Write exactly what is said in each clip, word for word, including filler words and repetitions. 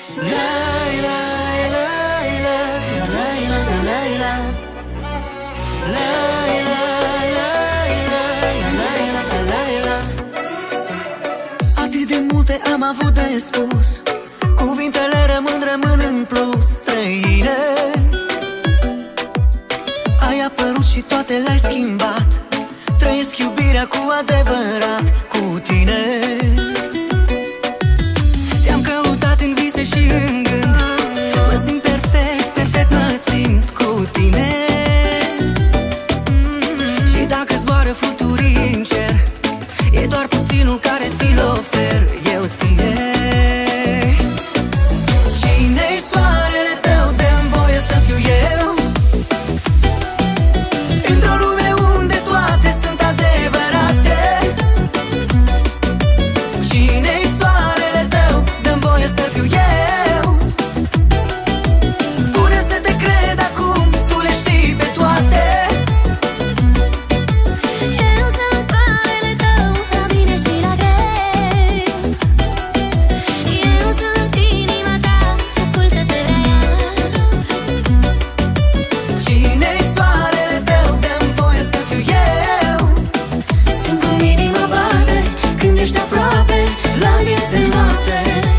Atât de multe am avut de spus, cuvintele rămân, rămân în plus străine. Ai apărut și toate le-ai schimbat, trăiesc iubirea cu adevărat cu tine. Te-am căutat în vise și în gând, mă simt perfect, perfect mă simt cu tine. Și dacă zboară fluturii în cer, e doar puținul care ți-l ofer eu ție. Cine-i soarele tău? Dă-mi voie să fiu eu, într-o lume unde toate sunt adevărate. Cine-i soarele tău? Dă-mi voie să fiu eu, spune să te cred acum, tu le știi pe toate. Eu sunt soarele tău, la bine și la greu. Eu sunt inima ta, ascultă ce vrea ea. Cine-i soarele tău? Dă-mi voie să fiu eu, Simt cum inima bate când ești aproape, la miez de noapte.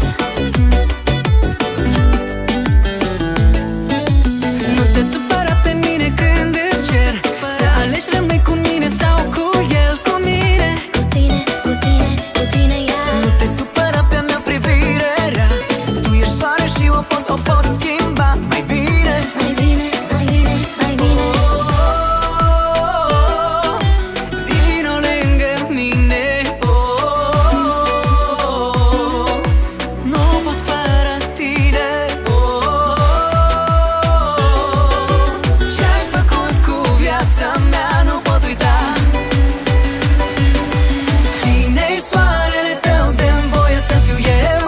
nu te supăra pe mine când îți cer să alegi, rămâi cu mine sau cu el, cu mine. Cu tine, cu tine, cu tine iar. Nu te supăra pe-a mea privire rea, tu ești soare și o poți, o poți schimba mai bine. Mai bine, mai bine, mai bine. Oh, vino lângă mine. Oh, nu pot fără tine. Oh, ce-ai făcut cu viața mea nu pot uita. Cine-i soarele tău? Dă-mi voie să fiu eu,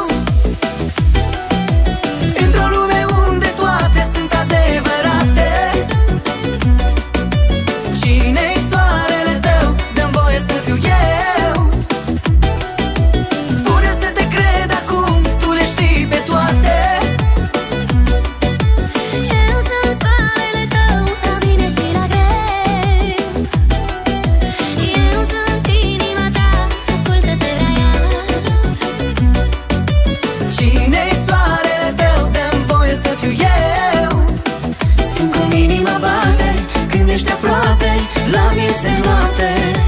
într-o lume unde toate sunt adevărate. Cine-i soarele tău? Dă-mi voie să fiu eu, spune să te cred acum, tu le știi pe toate. Eu sunt soarele tău, la bine și la greu. Eu sunt inima ta, ascultă ce vrea ea. Cine-i soarele tău? Dă-mi voie să fiu eu, Simt cum inima bate când ești aproape, la miez de noapte.